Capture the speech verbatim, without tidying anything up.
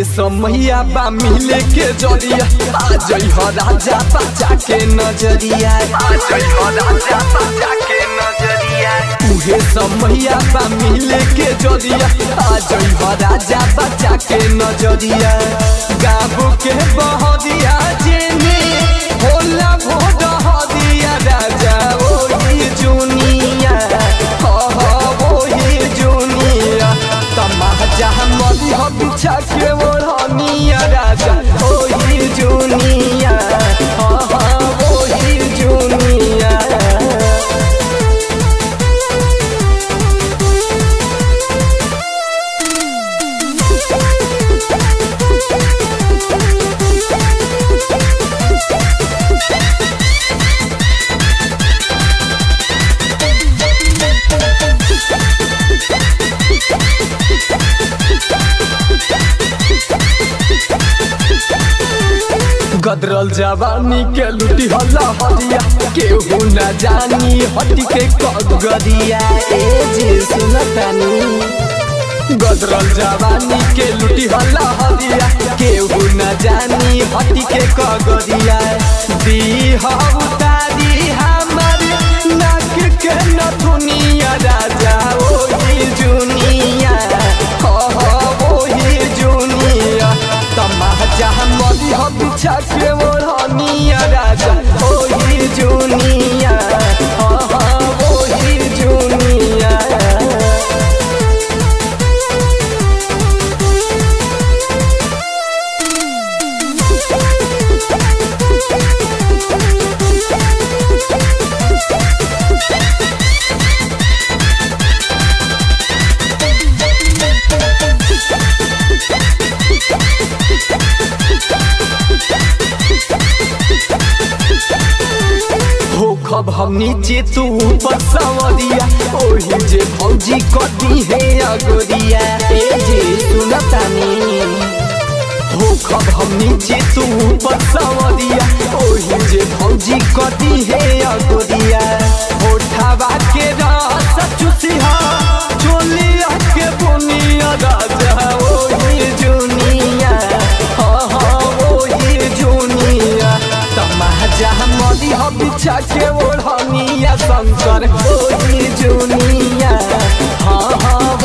समैया बा मिले के जरिया आ जई हो राजा बच्चा के नजरिया आ जई हो राजा बच्चा के नजरिया उहे समैया बा मिले के जरिया आ जई हो राजा बच्चा के नजरिया गाबो के बहदिया जेने होला भोड हदिया राजा ओही जुनिया हो हो ओही जुनिया तमाजा मरी हो बिछा के ओढ़निया राजा ओही जुनिया हो हो ओही जुनिया गदरल जवानी के लुटी हल्ला हदिया केहू न जानी हटी के कगरिया ए जे सुनतानी गदरल जवानी के लुटी हल्ला हदिया केहू न जानी हटी के कगरिया दी हा उतारी हमर नाक के नथुनिया राजा ओही जुनिया हो हो ओही जुनिया तमाजा मरी हो बिछा के ओढ़निया राजा ओही जुनिया हो हो ओही जुनिया खब हम नीचे तू ऊपर सवरिया ओही जे भौजी कदी है अगोरिया ए जे सुनतानी हो खब हम नीचे तू ऊपर सवरिया ओही जे भौजी कदी है अगोरिया होठावा के रस चुसिहा चोलिया के बुनिया राजा ओही जुनिया हो हो ओही जुनिया तमाजा मरी हो बिछा के ओढ़निया शंकर ओही जुनिया हाँ हाँ